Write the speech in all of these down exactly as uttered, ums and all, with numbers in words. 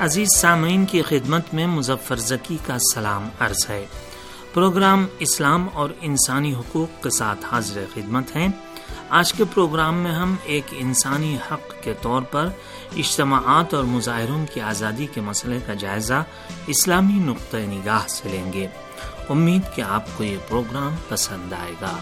عزیز سامعین کی خدمت میں مظفر زکی کا سلام عرض ہے۔ پروگرام اسلام اور انسانی حقوق کے ساتھ حاضر خدمت ہیں۔ آج کے پروگرام میں ہم ایک انسانی حق کے طور پر اجتماعات اور مظاہروں کی آزادی کے مسئلے کا جائزہ اسلامی نقطۂ نگاہ سے لیں گے۔ امید کہ آپ کو یہ پروگرام پسند آئے گا۔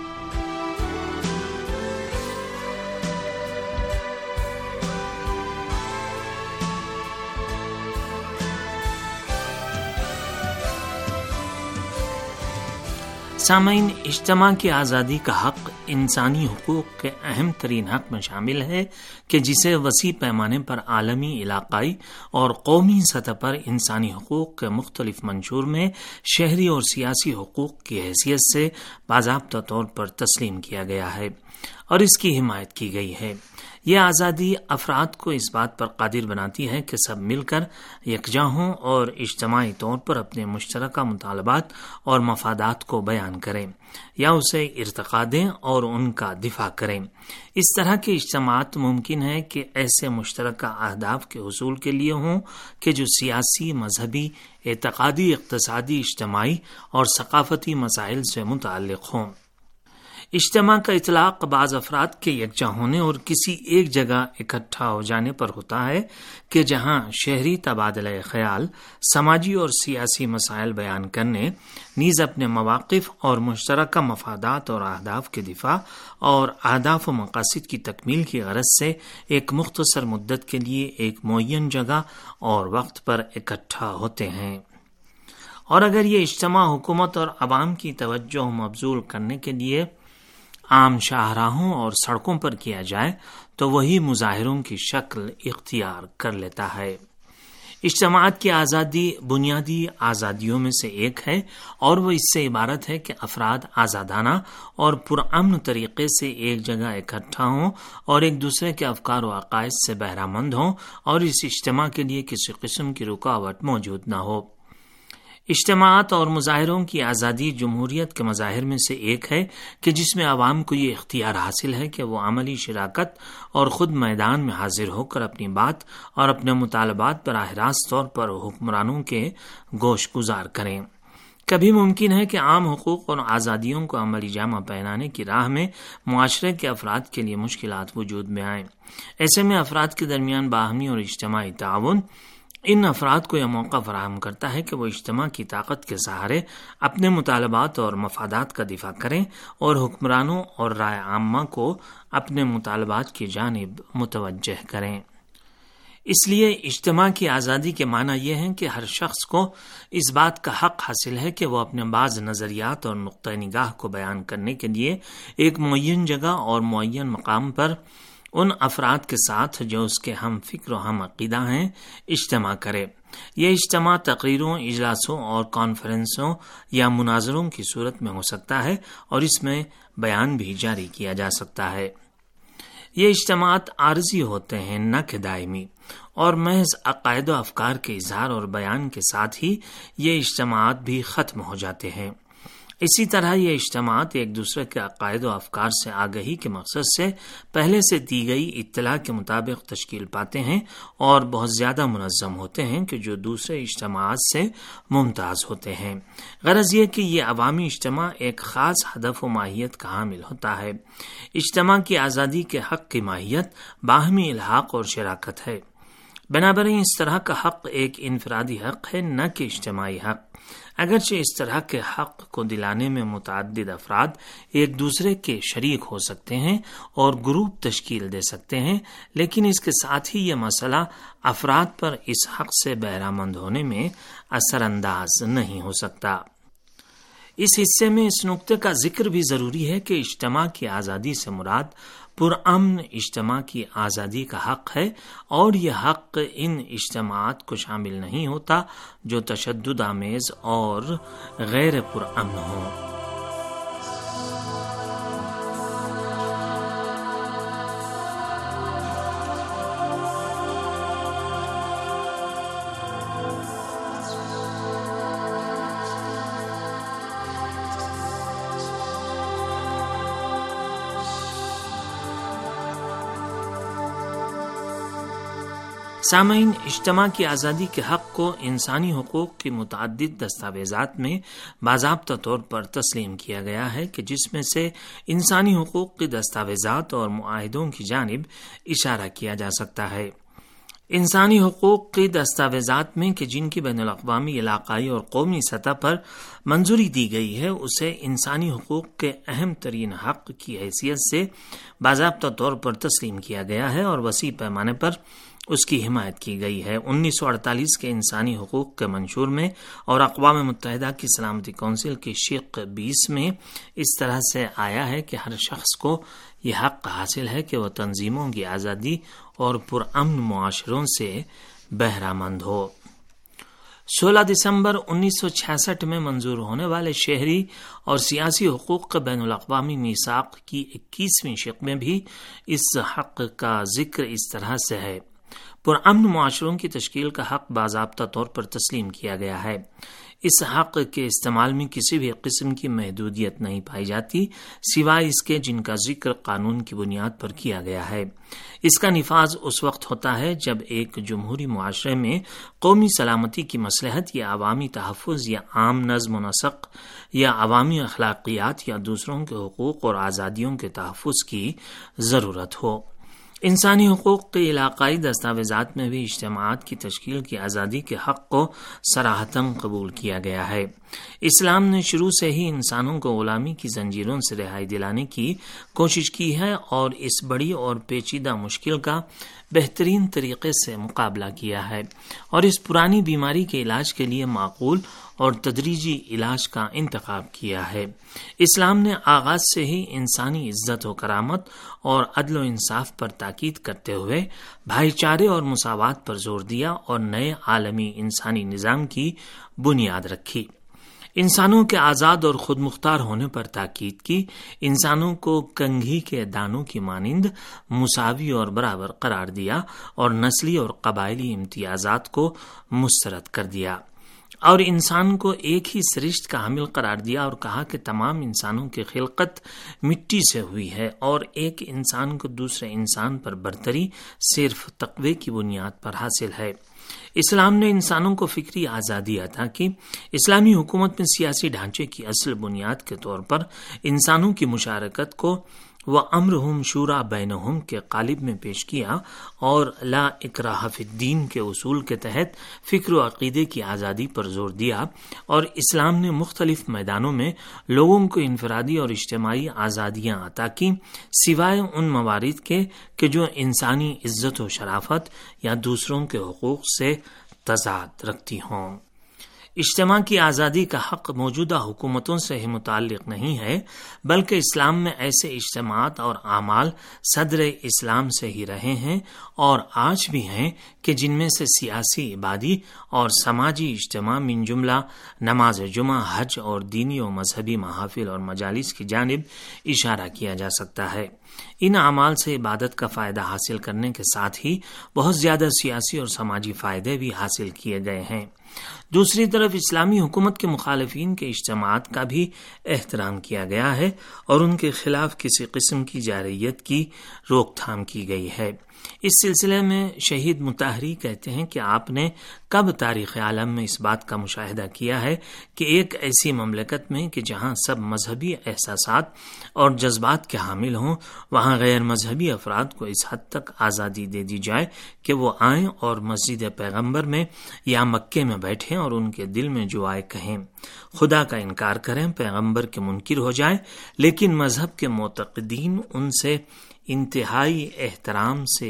سامعین، اجتماع کی آزادی کا حق انسانی حقوق کے اہم ترین حق میں شامل ہے کہ جسے وسیع پیمانے پر عالمی، علاقائی اور قومی سطح پر انسانی حقوق کے مختلف منشور میں شہری اور سیاسی حقوق کی حیثیت سے باضابطہ طور پر تسلیم کیا گیا ہے اور اس کی حمایت کی گئی ہے۔ یہ آزادی افراد کو اس بات پر قادر بناتی ہے کہ سب مل کر یکجا ہوں اور اجتماعی طور پر اپنے مشترکہ مطالبات اور مفادات کو بیان کریں یا اسے ارتقا دیں اور ان کا دفاع کریں۔ اس طرح کے اجتماعات ممکن ہے کہ ایسے مشترکہ اہداف کے حصول کے لیے ہوں کہ جو سیاسی، مذہبی، اعتقادی، اقتصادی، اجتماعی اور ثقافتی مسائل سے متعلق ہوں۔ اجتماع کا اطلاق بعض افراد کے یکجا ہونے اور کسی ایک جگہ اکٹھا ہو جانے پر ہوتا ہے کہ جہاں شہری تبادلہ خیال، سماجی اور سیاسی مسائل بیان کرنے، نیز اپنے مواقف اور مشترکہ مفادات اور اہداف کے دفاع اور اہداف و مقاصد کی تکمیل کی غرض سے ایک مختصر مدت کے لیے ایک معین جگہ اور وقت پر اکٹھا ہوتے ہیں۔ اور اگر یہ اجتماع حکومت اور عوام کی توجہ مبذول کرنے کے لیے عام شاہراہوں اور سڑکوں پر کیا جائے تو وہی مظاہروں کی شکل اختیار کر لیتا ہے۔ اجتماعات کی آزادی بنیادی آزادیوں میں سے ایک ہے اور وہ اس سے عبارت ہے کہ افراد آزادانہ اور پرامن طریقے سے ایک جگہ اکٹھا ہوں اور ایک دوسرے کے افکار و عقائد سے بہرہ مند ہوں اور اس اجتماع کے لیے کسی قسم کی رکاوٹ موجود نہ ہو۔ اجتماعات اور مظاہروں کی آزادی جمہوریت کے مظاہر میں سے ایک ہے کہ جس میں عوام کو یہ اختیار حاصل ہے کہ وہ عملی شراکت اور خود میدان میں حاضر ہو کر اپنی بات اور اپنے مطالبات براہ راست طور پر حکمرانوں کے گوش گزار کریں۔ کبھی ممکن ہے کہ عام حقوق اور آزادیوں کو عملی جامہ پہنانے کی راہ میں معاشرے کے افراد کے لیے مشکلات وجود میں آئیں۔ ایسے میں افراد کے درمیان باہمی اور اجتماعی تعاون ان افراد کو یہ موقع فراہم کرتا ہے کہ وہ اجتماع کی طاقت کے سہارے اپنے مطالبات اور مفادات کا دفاع کریں اور حکمرانوں اور رائے عامہ کو اپنے مطالبات کی جانب متوجہ کریں۔ اس لیے اجتماع کی آزادی کے معنی یہ ہے کہ ہر شخص کو اس بات کا حق حاصل ہے کہ وہ اپنے بعض نظریات اور نقطۂ نگاہ کو بیان کرنے کے لیے ایک معین جگہ اور معین مقام پر ان افراد کے ساتھ جو اس کے ہم فکر و ہم عقیدہ ہیں اجتماع کرے۔ یہ اجتماع تقریروں، اجلاسوں اور کانفرنسوں یا مناظروں کی صورت میں ہو سکتا ہے اور اس میں بیان بھی جاری کیا جا سکتا ہے۔ یہ اجتماعات عارضی ہوتے ہیں نہ کہ دائمی، اور محض عقائد و افکار کے اظہار اور بیان کے ساتھ ہی یہ اجتماعات بھی ختم ہو جاتے ہیں۔ اسی طرح یہ اجتماعات ایک دوسرے کے عقائد و افکار سے آگہی کے مقصد سے پہلے سے دی گئی اطلاع کے مطابق تشکیل پاتے ہیں اور بہت زیادہ منظم ہوتے ہیں کہ جو دوسرے اجتماعات سے ممتاز ہوتے ہیں۔ غرض یہ کہ یہ عوامی اجتماع ایک خاص ہدف و ماہیت کا حامل ہوتا ہے۔ اجتماع کی آزادی کے حق کی ماہیت باہمی الحاق اور شراکت ہے۔ بنابراین اس طرح کا حق ایک انفرادی حق ہے نہ کہ اجتماعی حق۔ اگرچہ اس طرح کے حق کو دلانے میں متعدد افراد ایک دوسرے کے شریک ہو سکتے ہیں اور گروپ تشکیل دے سکتے ہیں، لیکن اس کے ساتھ ہی یہ مسئلہ افراد پر اس حق سے بہرہ مند ہونے میں اثر انداز نہیں ہو سکتا۔ اس حصے میں اس نقطے کا ذکر بھی ضروری ہے کہ اجتماع کی آزادی سے مراد پرامن اجتماع کی آزادی کا حق ہے اور یہ حق ان اجتماعات کو شامل نہیں ہوتا جو تشدد آمیز اور غیر پرامن ہوں۔ سامعین، اجتماع کی آزادی کے حق کو انسانی حقوق کی متعدد دستاویزات میں باضابطہ طور پر تسلیم کیا گیا ہے کہ جس میں سے انسانی حقوق کی دستاویزات اور معاہدوں کی جانب اشارہ کیا جا سکتا ہے۔ انسانی حقوق کی دستاویزات میں کہ جن کی بین الاقوامی، علاقائی اور قومی سطح پر منظوری دی گئی ہے، اسے انسانی حقوق کے اہم ترین حق کی حیثیت سے باضابطہ طور پر تسلیم کیا گیا ہے اور وسیع پیمانے پر اس کی حمایت کی گئی ہے۔ انیس سو اڑتالیس کے انسانی حقوق کے منشور میں اور اقوام متحدہ کی سلامتی کونسل کی شق بیس میں اس طرح سے آیا ہے کہ ہر شخص کو یہ حق حاصل ہے کہ وہ تنظیموں کی آزادی اور پرامن معاشروں سے بہرہ مند ہو۔ سولہ دسمبر انیس سو چھیاسٹھ میں منظور ہونے والے شہری اور سیاسی حقوق کے بین الاقوامی میثاق کی اکیسویں شق میں بھی اس حق کا ذکر اس طرح سے ہے: پرامن معاشروں کی تشکیل کا حق باضابطہ طور پر تسلیم کیا گیا ہے۔ اس حق کے استعمال میں کسی بھی قسم کی محدودیت نہیں پائی جاتی سوائے اس کے جن کا ذکر قانون کی بنیاد پر کیا گیا ہے۔ اس کا نفاذ اس وقت ہوتا ہے جب ایک جمہوری معاشرے میں قومی سلامتی کی مصلحت یا عوامی تحفظ یا عام نظم و نسق یا عوامی اخلاقیات یا دوسروں کے حقوق اور آزادیوں کے تحفظ کی ضرورت ہو۔ انسانی حقوق کے علاقائی دستاویزات میں بھی اجتماعات کی تشکیل کی آزادی کے حق کو صراحتاً قبول کیا گیا ہے۔ اسلام نے شروع سے ہی انسانوں کو غلامی کی زنجیروں سے رہائی دلانے کی کوشش کی ہے اور اس بڑی اور پیچیدہ مشکل کا بہترین طریقے سے مقابلہ کیا ہے اور اس پرانی بیماری کے علاج کے لیے معقول اور تدریجی علاج کا انتخاب کیا ہے۔ اسلام نے آغاز سے ہی انسانی عزت و کرامت اور عدل و انصاف پر تاکید کرتے ہوئے بھائی چارے اور مساوات پر زور دیا اور نئے عالمی انسانی نظام کی بنیاد رکھی۔ انسانوں کے آزاد اور خود مختار ہونے پر تاکید کی، انسانوں کو کنگھی کے دانوں کی مانند مساوی اور برابر قرار دیا اور نسلی اور قبائلی امتیازات کو مسترد کر دیا، اور انسان کو ایک ہی سرشت کا حامل قرار دیا اور کہا کہ تمام انسانوں کی خلقت مٹی سے ہوئی ہے اور ایک انسان کو دوسرے انسان پر برتری صرف تقوی کی بنیاد پر حاصل ہے۔ اسلام نے انسانوں کو فکری آزادی عطا کی۔ اسلامی حکومت میں سیاسی ڈھانچے کی اصل بنیاد کے طور پر انسانوں کی مشارکت کو وَأَمْرُهُمْ شُورَى بَيْنَهُمْ کے قالب میں پیش کیا اور لا اکراہ فی الدین کے اصول کے تحت فکر و عقیدے کی آزادی پر زور دیا، اور اسلام نے مختلف میدانوں میں لوگوں کو انفرادی اور اجتماعی آزادیاں عطا کی سوائے ان موارد کے کہ جو انسانی عزت و شرافت یا دوسروں کے حقوق سے تضاد رکھتی ہوں۔ اجتماع کی آزادی کا حق موجودہ حکومتوں سے ہی متعلق نہیں ہے، بلکہ اسلام میں ایسے اجتماعات اور اعمال صدر اسلام سے ہی رہے ہیں اور آج بھی ہیں کہ جن میں سے سیاسی، عبادی اور سماجی اجتماع من جملہ نماز جمعہ، حج اور دینی و مذہبی محافل اور مجالس کی جانب اشارہ کیا جا سکتا ہے۔ ان اعمال سے عبادت کا فائدہ حاصل کرنے کے ساتھ ہی بہت زیادہ سیاسی اور سماجی فائدے بھی حاصل کیے گئے ہیں۔ دوسری طرف اسلامی حکومت کے مخالفین کے اجتماعات کا بھی احترام کیا گیا ہے اور ان کے خلاف کسی قسم کی جارحیت کی روک تھام کی گئی ہے۔ اس سلسلے میں شہید مطہری کہتے ہیں کہ آپ نے کب تاریخ عالم میں اس بات کا مشاہدہ کیا ہے کہ ایک ایسی مملکت میں کہ جہاں سب مذہبی احساسات اور جذبات کے حامل ہوں، وہاں غیر مذہبی افراد کو اس حد تک آزادی دے دی جائے کہ وہ آئیں اور مسجد پیغمبر میں یا مکے میں بیٹھیں اور ان کے دل میں جو آئے کہیں، خدا کا انکار کریں، پیغمبر کے منکر ہو جائیں، لیکن مذہب کے معتقدین ان سے انتہائی احترام سے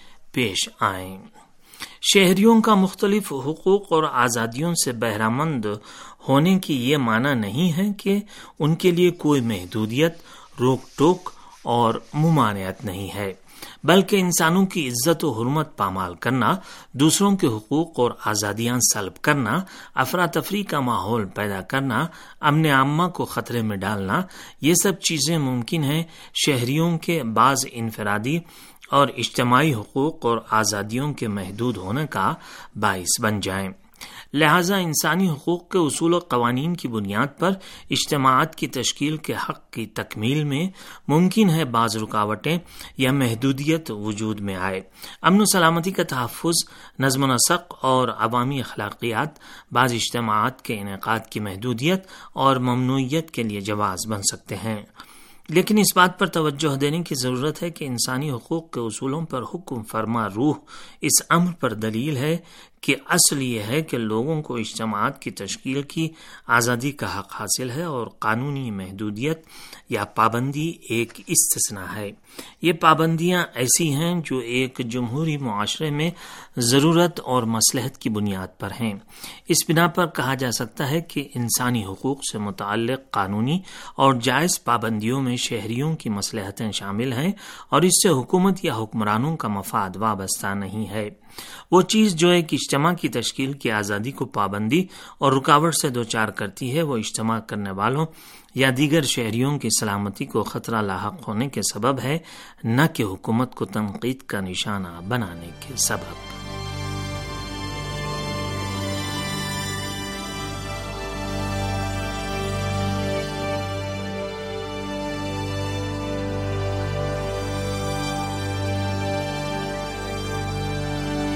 پیش آئیں۔ شہریوں کا مختلف حقوق اور آزادیوں سے بہرہ مند ہونے کی یہ معنی نہیں ہے کہ ان کے لیے کوئی محدودیت، روک ٹوک اور ممانعت نہیں ہے، بلکہ انسانوں کی عزت و حرمت پامال کرنا، دوسروں کے حقوق اور آزادیاں سلب کرنا، افراتفری کا ماحول پیدا کرنا، امن عامہ کو خطرے میں ڈالنا، یہ سب چیزیں ممکن ہیں شہریوں کے بعض انفرادی اور اجتماعی حقوق اور آزادیوں کے محدود ہونے کا باعث بن جائیں۔ لہٰذا انسانی حقوق کے اصول و قوانین کی بنیاد پر اجتماعات کی تشکیل کے حق کی تکمیل میں ممکن ہے بعض رکاوٹیں یا محدودیت وجود میں آئے۔ امن و سلامتی کا تحفظ، نظم و نسق اور عوامی اخلاقیات بعض اجتماعات کے انعقاد کی محدودیت اور ممنوعیت کے لیے جواز بن سکتے ہیں، لیکن اس بات پر توجہ دینے کی ضرورت ہے کہ انسانی حقوق کے اصولوں پر حکم فرما روح اس امر پر دلیل ہے کہ اصل یہ ہے کہ لوگوں کو اجتماعات کی تشکیل کی آزادی کا حق حاصل ہے اور قانونی محدودیت یا پابندی ایک استثناء ہے۔ یہ پابندیاں ایسی ہیں جو ایک جمہوری معاشرے میں ضرورت اور مصلحت کی بنیاد پر ہیں۔ اس بنا پر کہا جا سکتا ہے کہ انسانی حقوق سے متعلق قانونی اور جائز پابندیوں میں شہریوں کی مصلحتیں شامل ہیں اور اس سے حکومت یا حکمرانوں کا مفاد وابستہ نہیں ہے۔ وہ چیز جو ایک اجتماع کی تشکیل کی آزادی کو پابندی اور رکاوٹ سے دوچار کرتی ہے، وہ اجتماع کرنے والوں یا دیگر شہریوں کی سلامتی کو خطرہ لاحق ہونے کے سبب ہے، نہ کہ حکومت کو تنقید کا نشانہ بنانے کے سبب۔